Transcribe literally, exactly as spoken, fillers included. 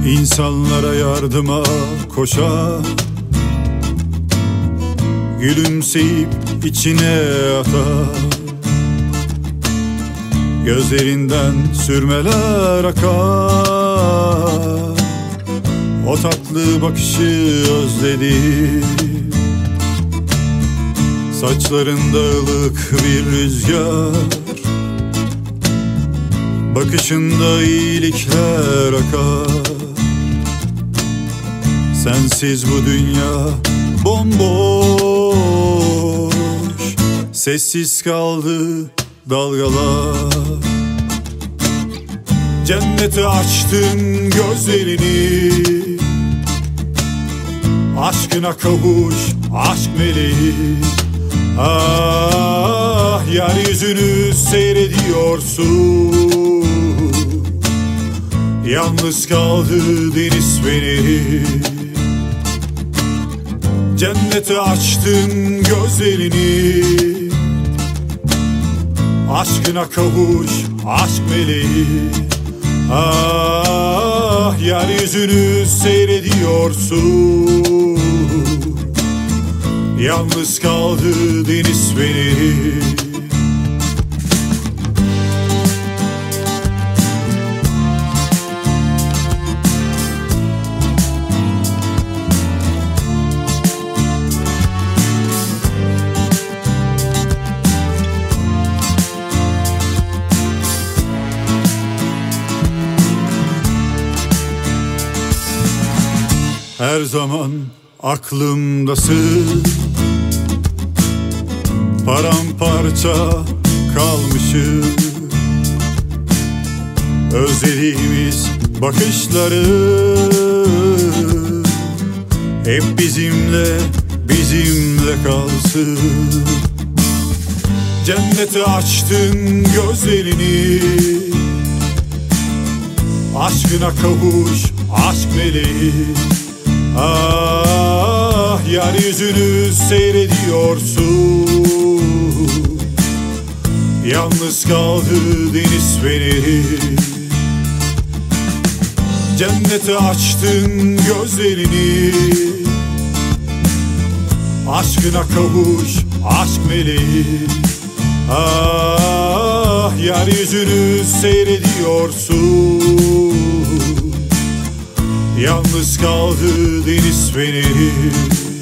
İnsanlara yardıma koşar, gülümseyip içine atar. Gözlerinden sürmeler akar, o tatlı bakışı özledim. Saçlarında ılık bir rüzgar, bakışında iyilikler akar. Sensiz bu dünya bomboş, sessiz kaldı dalgalar. Cennete açtın gözlerini, aşkına kavuş aşk meleği. Ah, yeryüzünü seyrediyorsun, yalnız kaldı deniz feneri. Cennete açtın gözlerini, aşkına kavuş aşk meleği. Ah, yeryüzünü seyrediyorsun, yalnız kaldı deniz feneri. Her zaman aklımdasın, paramparça kalmışım. Özlediğimiz bakışları hep bizimle, bizimle kalsın. Cennete açtın gözlerini, aşkına kavuş aşk meleği. Ah, yeryüzünü seyrediyorsun, yalnız kaldı deniz feneri. Cennete açtın gözlerini, aşkına kavuş aşk meleği. Ah, yeryüzünü seyrediyorsun, yalnız kaldı deniz feneri.